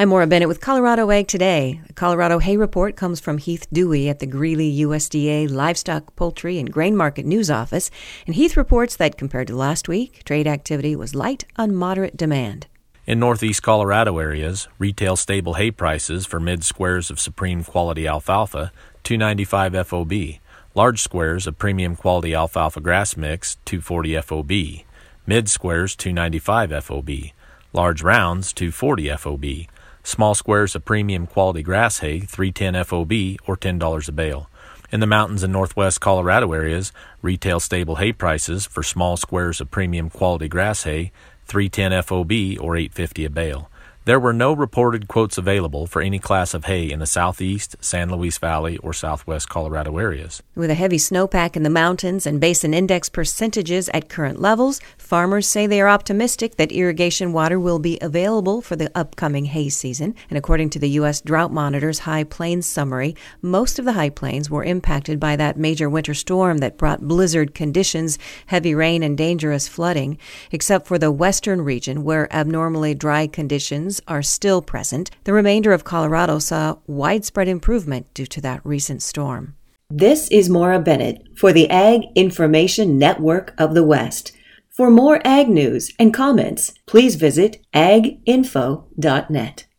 I'm Maura Bennett with Colorado Ag Today. The Colorado Hay Report comes from Heath Dewey at the Greeley USDA Livestock, Poultry, and Grain Market News Office. And Heath reports that compared to last week, trade activity was light on moderate demand. In northeast Colorado areas, retail stable hay prices for mid-squares of Supreme Quality Alfalfa, $2.95 FOB. Large squares of Premium Quality Alfalfa Grass Mix, $2.40 FOB. Mid-squares, $2.95 FOB. Large rounds, $2.40 FOB. Small squares of Premium Quality Grass Hay, $3.10 FOB, or $10 a bale. In the mountains and northwest Colorado areas, retail stable hay prices for small squares of Premium Quality Grass Hay, $3.10 FOB, or $8.50 a bale. There were no reported quotes available for any class of hay in the southeast, San Luis Valley, or southwest Colorado areas. With a heavy snowpack in the mountains and basin index percentages at current levels, farmers say they are optimistic that irrigation water will be available for the upcoming hay season. And according to the U.S. Drought Monitor's High Plains summary, most of the High Plains were impacted by that major winter storm that brought blizzard conditions, heavy rain, and dangerous flooding, except for the western region where abnormally dry conditions are still present. The remainder of Colorado saw widespread improvement due to that recent storm. This is Maura Bennett for the Ag Information Network of the West. For more ag news and comments, please visit aginfo.net.